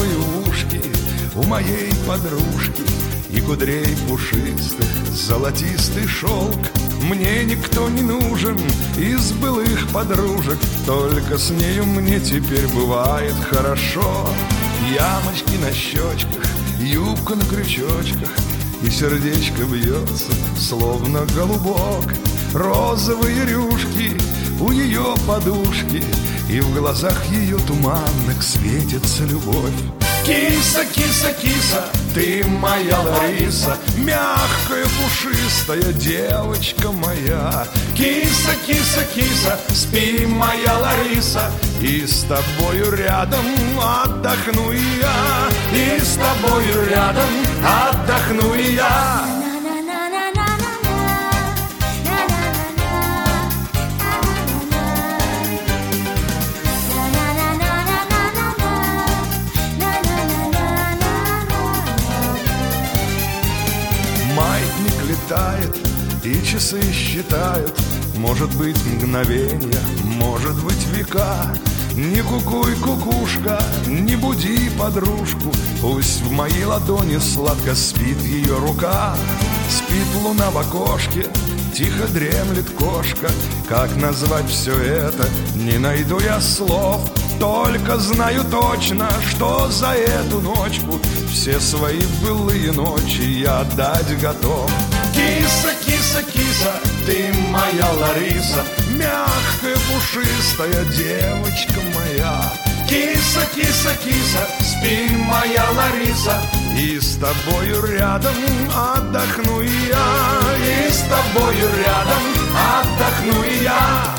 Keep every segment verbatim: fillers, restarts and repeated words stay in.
розовые ушки у моей подружки, и кудрей пушистых золотистый шелк. Мне никто не нужен из былых подружек, только с нею мне теперь бывает хорошо. Ямочки на щечках, юбка на крючочках, и сердечко бьется, словно голубок. Розовые рюшки у ее подушки, и в глазах ее туманных светится любовь. Киса, киса, киса, ты моя Лариса, мягкая, пушистая девочка моя. Киса, киса, киса, спи, моя Лариса, и с тобою рядом отдохну и я, и с тобою рядом отдохну и я. Маятник летает, и часы считают, может быть, мгновенья, может быть, века. Не кукуй, кукушка, не буди подружку, пусть в моей ладони сладко спит ее рука. Спит луна в окошке, тихо дремлет кошка. Как назвать все это, не найду я слов. Только знаю точно, что за эту ночку все свои былые ночи я отдать готов. Киса, киса, киса, ты моя Лариса, мягкая, пушистая девочка моя. Киса, киса, киса, спи, моя Лариса, и с тобою рядом отдохну и я, и с тобою рядом отдохну и я.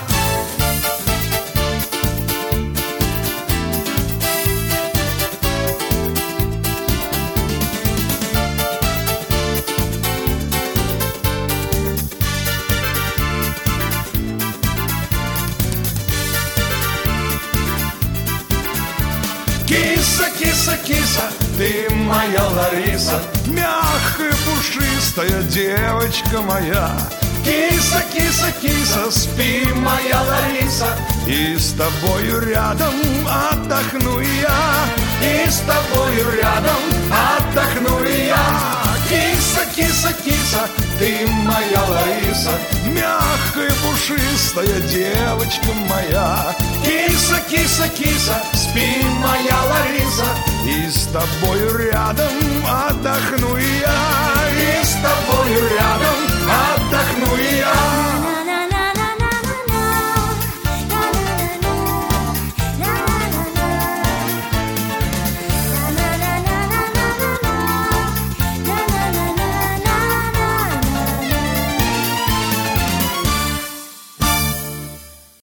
Киса, киса, киса, ты моя Лариса, мягкая, пушистая девочка моя. Киса, киса, киса, спи, моя Лариса, и с тобою рядом отдохну и я, и с тобою рядом отдохну и я. Киса, киса, киса, ты моя Лариса, мягкая, пушистая девочка моя. Киса, киса, киса, спи, моя Лариса, и с тобою рядом отдохну и я, и с тобою рядом